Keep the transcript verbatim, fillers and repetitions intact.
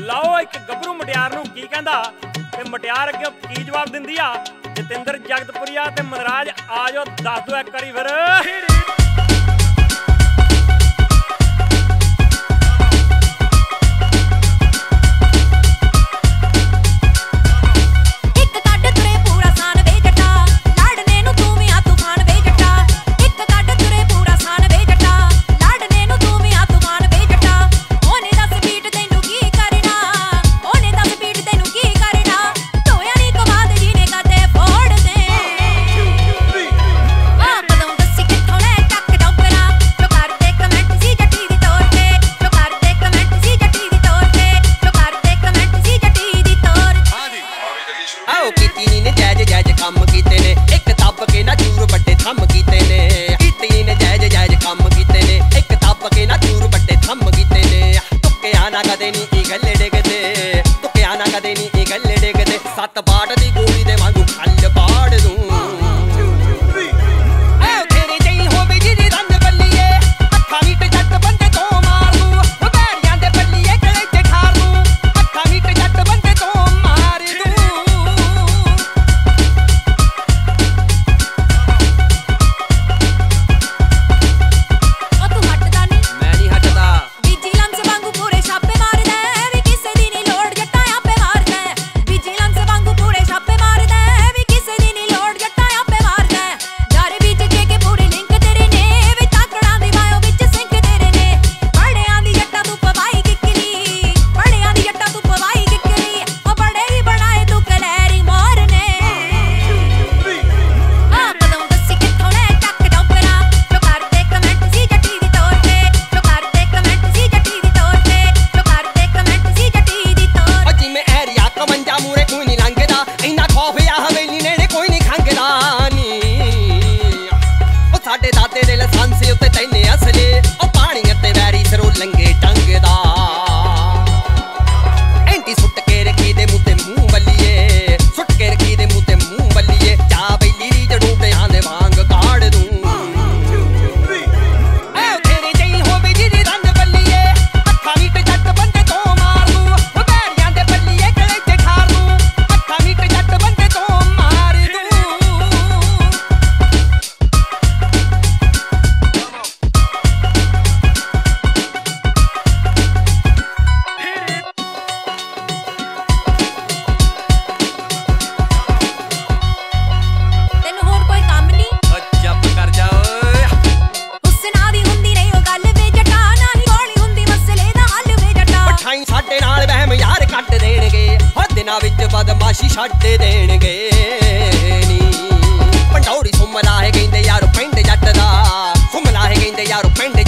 ਲਾਓ ਇੱਕ ਗੱਭਰੂ ਮੁਟਿਆਰ ਨੂੰ ਕੀ ਕਹਿੰਦਾ ਤੇ ਮੁਟਿਆਰ ਅੱਗੇ ਕੀ ਜਵਾਬ ਦਿੰਦੀ ਆ। ਜਤਿੰਦਰ ਜਗਤਪੁਰੀਆ ਤੇ ਮਨਰਾਜ ਆ ਜਾਓ, ਦੱਸ ਦਿਓ ਇੱਕ ਵਾਰੀ ਫਿਰ। सत बाट दी गोली दे वांगू खल पाड़ दूं तेरे जई होवे जिदी रंग बल्लीए अखा मीट जट बंदे तो मार दूं बैरियां दे बल्लीए गले च ठार दूं अखा मीट जट बंदे तो मार दूं ओ तू हटदा नहीं मैं नहीं हटदा विजिलेंस वांगू पूरे छापे मारदा वी किसे दी नहीं लोड़ जट्टा आपे मारदा विजिलेंस पूरे छापे मारदा वी किसे दी नहीं लोड़ जट्टा आपे मारदा यार बीच जे के पूरे लिंक तेरे ने we ताकड़ा the bio which sink तेरे ने बड़ियां दी जट्टा तू पवाई किकली बड़ियां दी जट्टा तू पवाई किकली ओ बड़े ही बनाए तू कलैरी मारने आ कदों दसी किथों ले टक डोबरा जो करदे कमेंट सी जट्टी दी तौर ते जो करदे कमेंट सी जट्टी दी तौर ते जो करदे कमेंट सी जट्टी दी तौर ओ जिवें एरिया कमंजा मूरे कोई नहीं लंघदा इन्ना खौफ या हवेली नेड़े कोई नहीं खंघदा नी ओ साडे दादे दे लाइसेंस उत्ते तैने असले ओ पानी ते वैरी सरो लंगे टंगदा एंटी सुट के रखी दे मुंह ते मुंह बल्लीए सुट के रखी दे मुंह ते मुंह बल्लीए जा बैली री जड़ों ते आंदे भांग काढ़ दूं ए तेरे जई होवे जिदी रंग बल्लीए अखा मीट जट बंदे तो मार दूं बैरियां दे बल्लीए गले च ठार दूं अखा मीट जट बंदे तो मार दूं ਤੈਨੂੰ ਹੋਰ ਕੋਈ ਕੰਮ ਨਹੀਂ ਓ ਚੁੱਪ ਕਰ ਜਾ ਓਏ ਹੁਸਨਾ ਦੀ ਹੁੰਦੀ ਨਹੀਂ ਉਹ ਗੱਲ ਵੇ ਜਟਾ ਨਾ ਹੀ ਹੌਲੀ ਹੁੰਦੀ ਮਸਲੇ ਦਾ ਹੱਲ ਵੇ ਜਟਾ ਪਠਾਈ ਸਾਡੇ ਨਾਲ ਵਹਿਮ ਯਾਰ ਕੱਟ ਦੇਣਗੇ ਹੋ ਦਿਨਾਂ ਵਿੱਚ ਬਦਮਾਸ਼ੀ ਛੱਡ ਦੇਣਗੇ ਨੀ ਪੰਡੌੜੀ ਸੁਮਲਾ ਹੈ ਕਹਿੰਦੇ ਯਾਰ ਪਿੰਡ ਜੱਟ ਦਾ ਸੁਮਲਾ ਹੈ ਕਹਿੰਦੇ ਯਾਰ ਪਿੰਡ